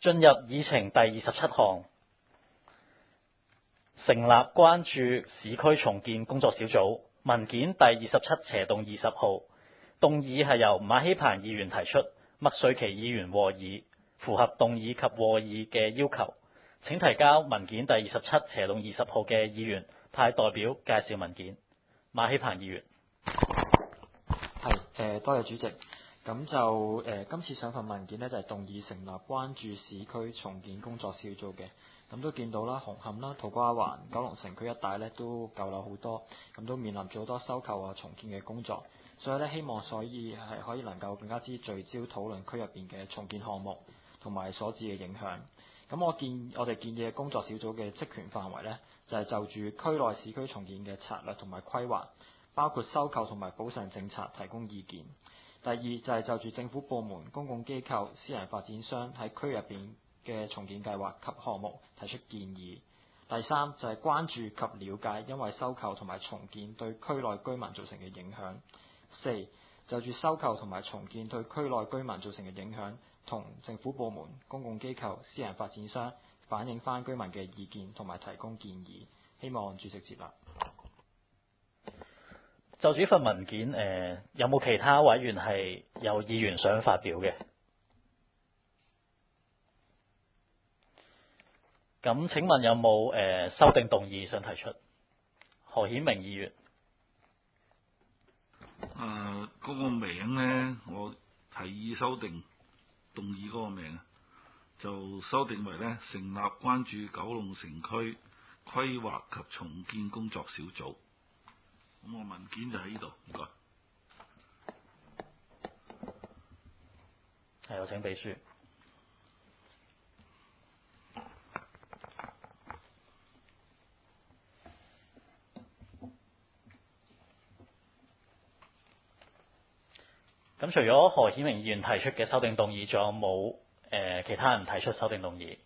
進入議程第27項，成立關注市區重建工作小組。文件第27/20號，動議係由馬希鵬議員提出，麥瑞琪議員和議，符合動議及和議嘅要求。請提交文件第27/20號嘅議員派代表介紹文件。馬希鵬議員。 多謝主席。咁就今次上份文件呢，就係動議成立關注市區重建工作小組嘅。咁都見到啦，紅磡啦、土瓜灣、九龍城區一帶呢都舊樓好多，咁都面臨咗好多收購啊、重建嘅工作。所以呢，希望係可以能夠更加之聚焦討論區入邊嘅重建項目同埋所致嘅影響。咁我哋建議嘅工作小組嘅職權範圍呢，就係就住區內市區重建嘅策略同埋規劃，包括收購同埋補償政策提供意見。第二就係就住政府部門、公共機構、私人發展商喺區入邊嘅重建計劃及項目提出建議。第三就係關注及了解因為收購同埋重建對區內居民造成嘅影響。四就住收購同埋重建對區內居民造成嘅影響，同政府部門、公共機構、私人發展商反映翻居民嘅意見同埋提供建議。希望主席接納。 就住呢份文件，有冇其他委員係有議員想發表嘅？咁請問有冇修訂動議想提出？何顯明議員。 嗰個名呢，我提議修訂動議嗰個名，就修訂為呢成立關注九龍城區規劃及重建工作小組。咁我文件就喺呢度，唔該。 係，我請秘書。咁除咗何顯明議員提出嘅修訂動議，仲有冇其他人提出修訂動議？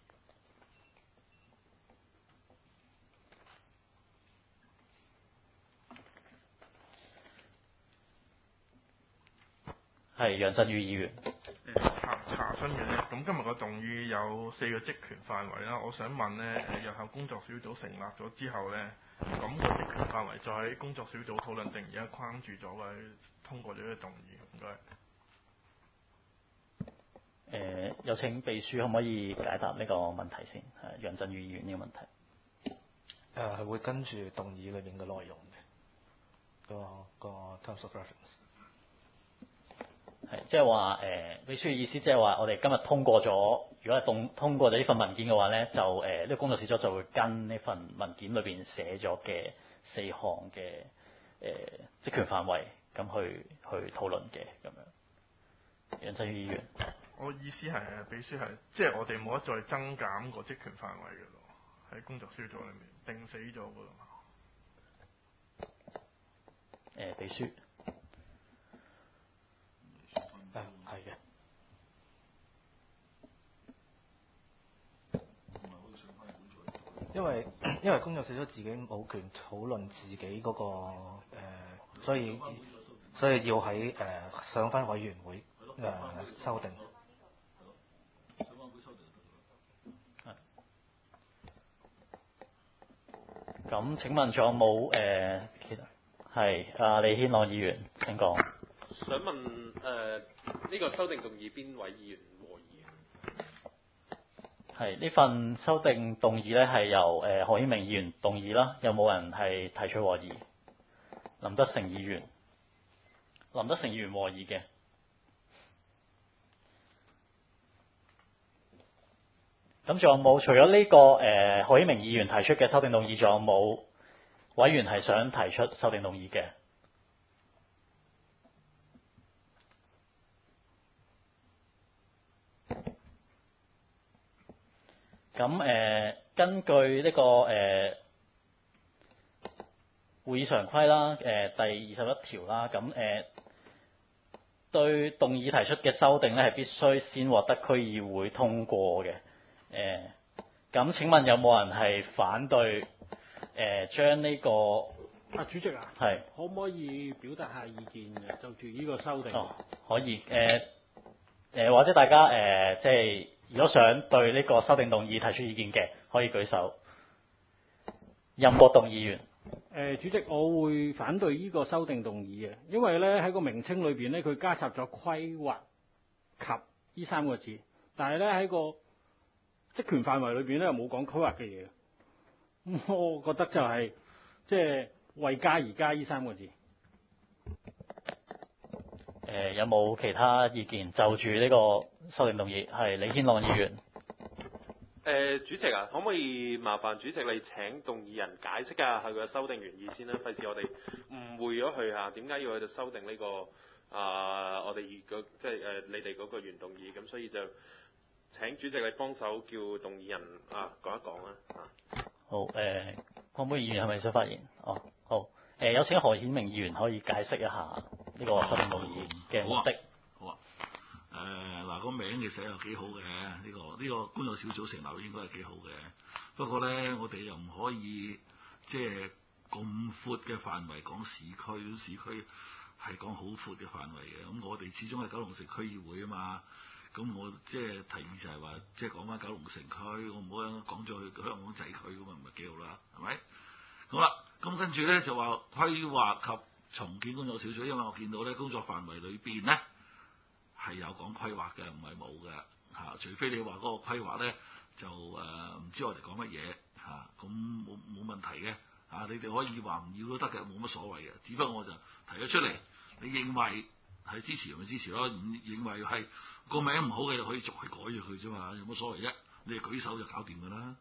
係楊振宇議員。 查詢嘅咧，咁今日個動議有4個職權範圍啦。我想問呢，日後工作小組成立咗之後呢，咁個職權範圍再喺工作小組討論定而家框住咗或者通過咗呢個動議？唔該。 有請秘書可唔可以解答呢個問題先？係楊振宇議員呢個問題。 係會跟住動議裏面嘅內容嘅，個 terms of reference。 係，即係話秘書嘅意思，即係話我哋今日通過咗，如果係通過咗呢份文件嘅話咧，就呢個工作小組就會跟呢份文件裏邊寫咗嘅4項嘅職權範圍咁去討論嘅咁樣。楊振宇議員， 我意思係秘書係，即係我哋冇得再增減個職權範圍嘅咯，喺工作小組裏面定死咗嘅咯。 秘書。 係嘅。因為工作小組自己冇權討論自己嗰個所以要喺上返委員會修訂。 咁請問仲有冇其他？係李軒朗議員請講。 想問呢個修訂動議邊位議員和議？ 係呢份修訂動議咧係由何顯明議員動議啦，有冇人係提出和議？林德成議員和議嘅。咁仲有冇？除咗呢個何顯明議員提出嘅修訂動議，仲有冇委員係想提出修訂動議嘅？咁根據呢個會議常規啦，第21條啦，咁對動議提出嘅修訂咧係必須先獲得區議會通過嘅。咁請問有冇人係反對將呢個？ 主席啊， 係可唔可以表達下意見嘅？就住呢個修訂。 可以。或者大家即係如果想對呢個修訂動議提出意見嘅，可以舉手。任國棟議員。 主席，我會反對呢個修訂動議嘅，因為咧喺個名稱裏邊咧，佢加插咗規劃及呢三個字，但係咧喺個職權範圍裏邊咧又冇講規劃嘅嘢，我覺得就係即係為加而加呢三個字。 有冇其他意見就住呢個修訂動議？係李軒朗議員。 主席啊，可唔可以麻煩主席你請動議人解釋下佢嘅修訂原意先啦？費事我哋誤會咗佢嚇，點解要去到修訂呢個我哋即係你哋嗰個原動議？咁所以就請主席你幫手叫動議人講一講啦。 好，鄺妹議員係咪想發言？哦，好，有請何顯明議員可以解釋一下呢個修訂動議嘅目的。 好啊。嗱，個名其實又幾好嘅，呢個工作小組成立應該係幾好嘅。不過咧，我哋又唔可以即係咁闊嘅範圍講市區，市區係講好闊嘅範圍嘅。咁我哋始終係九龍城區議會啊嘛。咁我即係提議就係話，即係講翻九龍城區，我唔好講咗去香港仔區咁啊，唔係幾好啦，係咪？好啦，咁跟住咧就話規劃及重建工作小組，因為我見到咧工作範圍裏邊咧係有講規劃嘅，唔係冇嘅嚇。除非你話嗰個規劃咧就唔知我哋講乜嘢嚇，咁冇問題嘅嚇。你哋可以話唔要都得嘅，冇乜所謂嘅。只不過我就提咗出嚟，你認為係支持咪支持咯，唔認為係個名唔好嘅就可以再改咗佢啫嘛，有乜所謂啫？你哋舉手就搞掂㗎啦。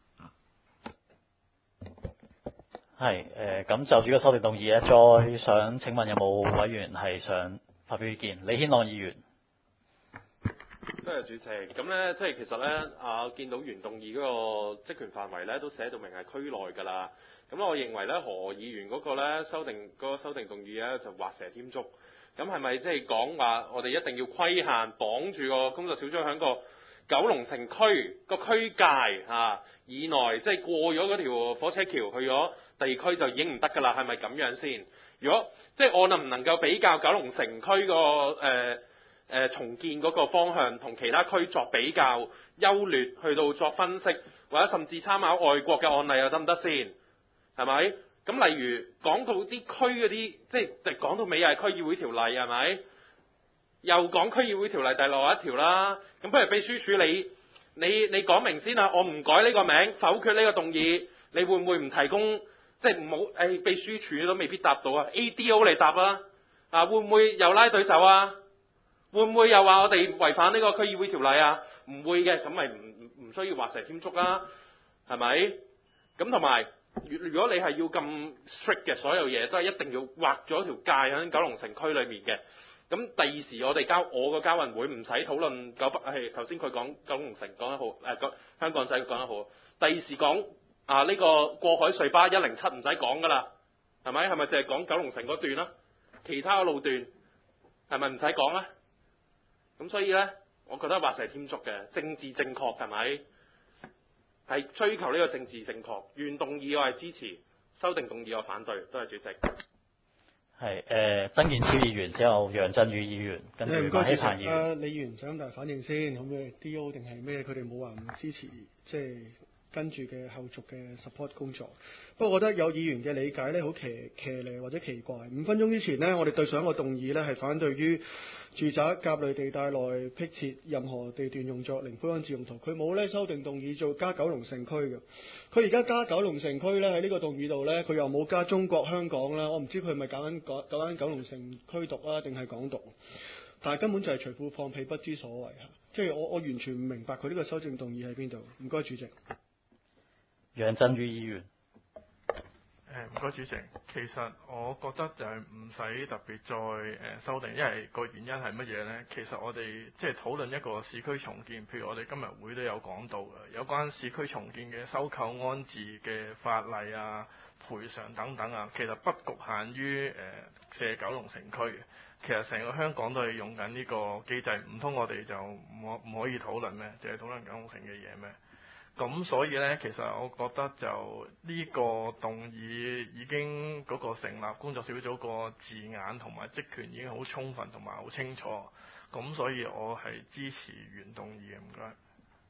係咁就住個修訂動議咧，再想請問有冇委員係想發表意見？李軒朗議員。 多謝主席。咁咧，即係其實咧，見到原動議嗰個職權範圍咧，都寫到明係區內㗎啦。咁我認為咧，何議員嗰個咧修訂動議咧就畫蛇添足。咁係咪即係講話我哋一定要規限綁住個工作小組喺個九龍城區個區界以內，即係過咗嗰條火車橋去咗地區就已經唔得㗎啦？係咪咁樣先？如果即係我能唔能夠比較九龍城區個重建嗰個方向同其他區作比較優劣，去到作分析，或者甚至參考外國嘅案例又得唔得先？係咪？咁例如講到啲區嗰啲，即係講到尾又係區議會條例係咪？又講區議會條例第61條啦。咁不如秘書處你講明先啊！我唔改呢個名，否決呢個動議，你會唔會唔提供？即係唔好秘書處都未必答到啊 ！ADO 嚟答啊！會唔會又拉對手啊？會唔會又話我哋違反呢個區議會條例啊？唔會嘅，咁咪唔需要畫蛇添足啦，係咪？咁同埋，如果你係要咁 strict 嘅，所有嘢都係一定要畫咗條界喺九龍城區裏面嘅。咁第二時我哋我個交運會唔使討論頭先佢講九龍城講得好，香港仔講得好。第二時講呢個過海隧巴107唔使講噶啦，係咪？係咪淨係講九龍城嗰段啦？其他嘅路段係咪唔使講咧？咁所以咧，我覺得畫蛇添足嘅，政治正確係咪？係追求呢個政治正確。原動議我係支持，修訂動議我反對。多謝主席。 係曾健超議員之後，楊振宇議員，跟住馬希鵬議員。 李議員想大反應先，咁嘅 D.O. 定係咩？佢哋冇話唔支持，即係跟住嘅後續嘅 support 工作。不過我覺得有議員嘅理解咧，好騎呢或者奇怪。5分鐘之前呢，我哋對上一個動議咧係反對於住宅甲類地帶內辟設任何地段用作零灰安置用途。佢冇咧修訂動議做加九龍城區嘅。佢而家加九龍城區咧喺呢個動議度咧，佢又冇加中國香港啦。我唔知佢係咪搞緊九龍城區獨啊，定係港獨？但係根本就係隨褲放屁，不知所謂嚇。即係我完全唔明白佢呢個修正動議喺邊度。唔該主席。 楊振宇議員。 唔該主席，其實我覺得就係唔使特別再修訂，因為個原因係乜嘢呢？其實我哋即係討論一個市區重建，譬如我哋今日會都有講到嘅，有關市區重建嘅收購安置嘅法例啊、賠償等等啊，其實不局限於射九龍城區，其實成個香港都係用緊呢個機制，唔通我哋就唔可以討論咩？淨係討論九龍城嘅嘢咩？咁所以呢，其實我覺得就呢個動議已經嗰個成立工作小組個字眼同埋職權已經好充分同埋好清楚，咁所以我係支持原動議嘅，唔該。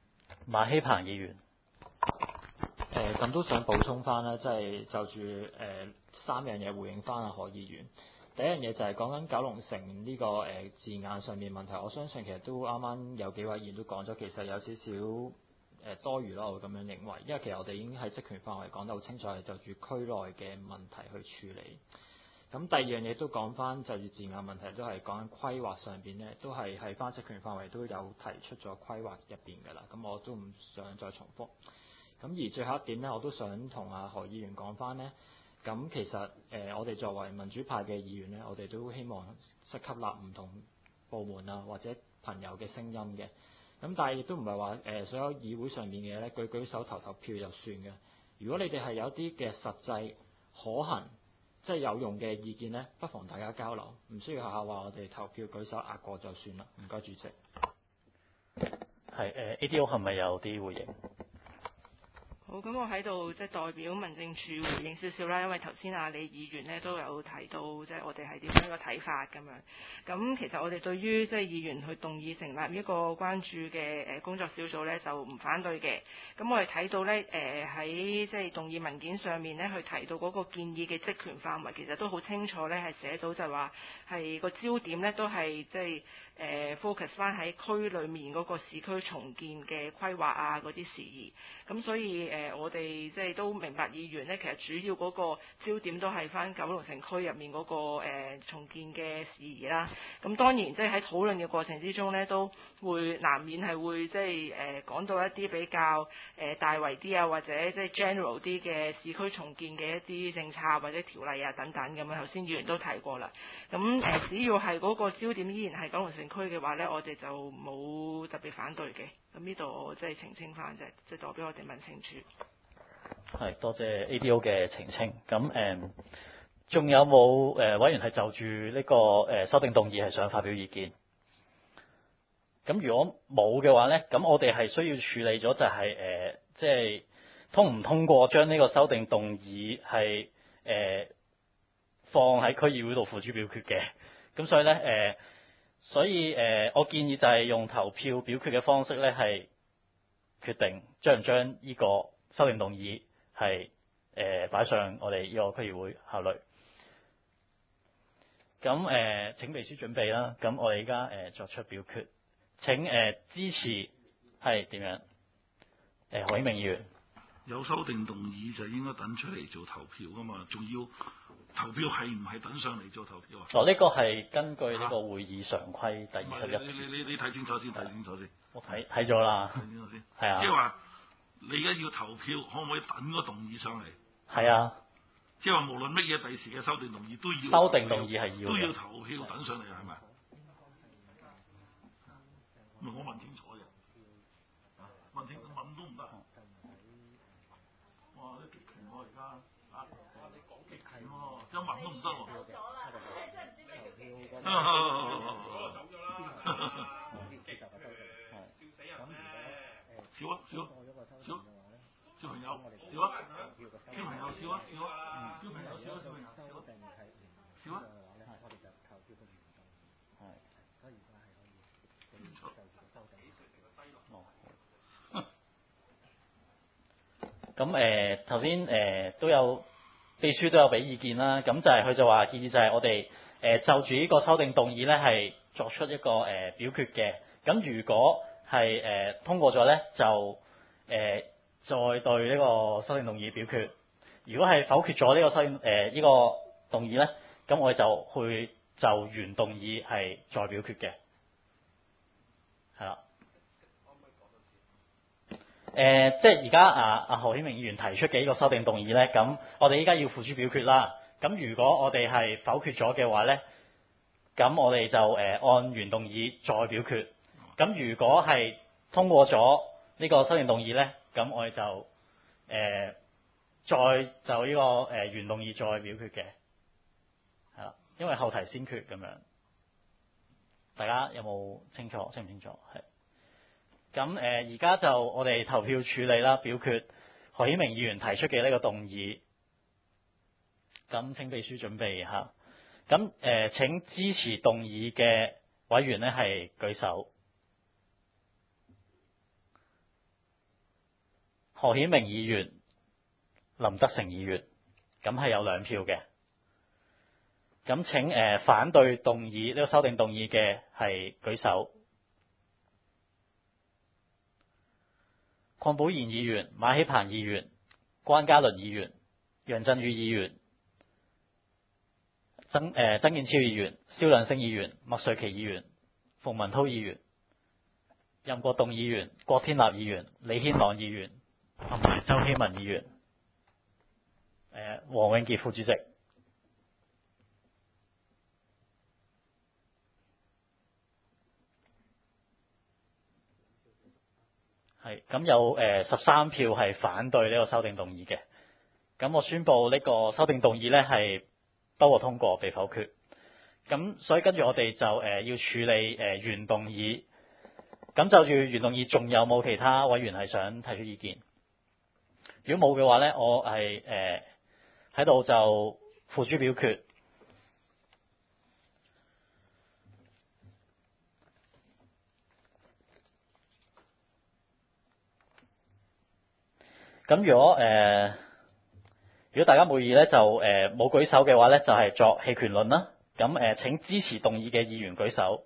馬希鵬議員。 咁都想補充翻啦，即係就住三樣嘢回應翻阿何議員。第一樣嘢就係講緊九龍城呢個字眼上面問題，我相信其實都啱啱有幾位議員都講咗，其實有少少多餘咯，我會咁樣認為，因為其實我哋已經喺職權範圍講得好清楚，係就住區內嘅問題去處理。咁第二樣嘢都講翻就住字眼問題，都係講緊規劃上邊咧，都係喺翻職權範圍都有提出咗規劃入邊㗎啦。咁我都唔想再重複。咁而最後一點咧，我都想同阿何議員講翻咧。咁其實我哋作為民主派嘅議員咧，我哋都希望吸納唔同部門啊或者朋友嘅聲音嘅。咁但係亦都唔係話所有議會上面嘅嘢咧，舉手投票就算嘅。如果你哋係有啲嘅實際可行，即係有用嘅意見咧，不妨大家交流，唔需要下下話我哋投票舉手壓過就算啦。唔該，主席。 係ADO 係咪有啲回應？ 好，咁我喺度即係代表民政處回應少少啦，因為頭先阿李議員咧都有提到，即係我哋係點樣一個睇法咁樣。咁其實我哋對於即係議員去動議成立一個關注嘅工作小組咧，就唔反對嘅。咁我哋睇到咧喺即係動議文件上面咧，去提到嗰個建議嘅職權範圍，其實都好清楚咧，係寫到就係話係個焦點咧都係即係focus 翻喺區裏面嗰個市區重建嘅規劃啊嗰啲事宜。咁所以我哋即係都明白議員咧，其實主要嗰個焦點都係翻九龍城區入面嗰個重建嘅事宜啦。咁當然即係喺討論嘅過程之中咧，都會難免係會即係講到一啲比較大圍啲啊，或者即係 general 啲嘅市區重建嘅一啲政策或者條例啊等等咁樣。頭先議員都提過啦。咁只要係嗰個焦點依然係九龍城區嘅話咧，我哋就冇特別反對嘅。咁呢度我即係澄清翻啫，即係代表我哋民政處。 係，多謝 ADO 嘅澄清。咁仲有冇委員係就住呢個修訂動議係想發表意見？咁如果冇嘅話咧，咁我哋係需要處理咗就係即係通唔通過將呢個修訂動議係放喺區議會度付諸表決嘅。咁所以咧我建議就係用投票表決嘅方式咧，係決定將唔將呢個修訂動議係擺上我哋呢個區議會考慮。咁請秘書準備啦。咁我哋而家作出表決。請支持係點樣？何英明議員。 有修訂動議就應該等出嚟做投票噶嘛，仲要投票係唔係等上嚟做投票啊？ 呢個係根據呢個會議常規第21條。 你睇清楚先，睇清楚先。 我睇咗啦。 睇清楚先。 係啊。 即係話你而家要投票，可唔可以等個動議上嚟？ 係啊。 即係話無論乜嘢第時嘅修訂動議都要。 修訂動議係要。 都要投票等上嚟係咪？我問清楚嘅，問都唔得。哇！啲極權喎而家，你講極權喎，即係問都唔得喎。走咗啦，真係唔知咩叫極權。走咗啦。笑死人咩？少啊少，小朋友少啊，小朋友少啊少啊，小朋友少啊小朋友少啊。 咁頭先都有秘書都有俾意見啦。咁就係佢就話建議就係我哋就住呢個修訂動議咧係作出一個表決嘅。咁如果係通過咗咧，就再對呢個修訂動議表決。如果係否決咗呢個呢個動議咧，咁我哋就去就原動議係再表決嘅。係啦。即係而家阿何顯明議員提出嘅呢個修訂動議咧，咁我哋依家要付諸表決啦。咁如果我哋係否決咗嘅話咧，咁我哋就按原動議再表決。咁如果係通過咗呢個修訂動議咧，咁我哋就再就呢個原動議再表決嘅，係啦，因為後提先決咁樣。大家有冇清楚？清唔清楚？係。咁而家就我哋投票處理啦，表決何顯明議員提出嘅呢個動議。咁請秘書準備下。咁請支持動議嘅委員呢係舉手。 何顯明議員、林德成議員，咁係有2票嘅。咁請反對動議呢個修訂動議嘅係舉手。鄺寶賢議員、馬希鵬議員、關嘉倫議員、楊振宇議員、曾健超議員、蕭亮星議員、麥瑞琪議員、馮文滔議員、任國棟議員、郭天立議員、李軒朗議員同埋周希文議員。黃永傑副主席。係咁有13票係反對呢個修訂動議嘅。咁我宣佈呢個修訂動議呢係不獲通過，被否決。咁所以跟住我哋就要處理原動議。咁就住原動議，仲有冇其他委員係想提出意見？如果冇嘅話呢，我係喺度就付諸表決。咁如果大家冇異議呢，就冇舉手嘅話呢，就係作棄權論啦。咁請支持動議嘅議員舉手。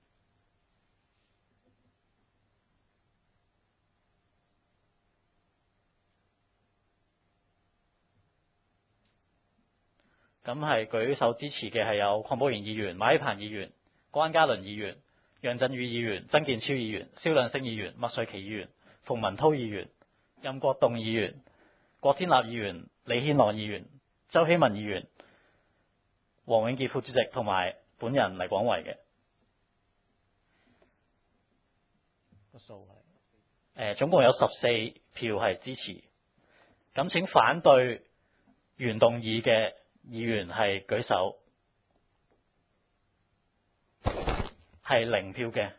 咁係舉手支持嘅係有鄺寶賢議員、馬希鵬議員、關嘉倫議員、楊振宇議員、曾健超議員、蕭亮星議員、麥瑞琪議員、馮文滔議員、任國棟議員、郭天立議員、李軒朗議員、周希文議員、黃永傑副主席同埋本人黎廣維嘅。個數係總共有14票係支持。咁請反對原動議嘅議員係舉手，係0票嘅。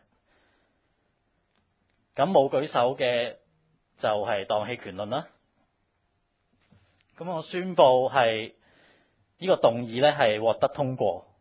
咁冇舉手嘅就係當棄權論啦。咁我宣佈係呢個動議呢係獲得通過。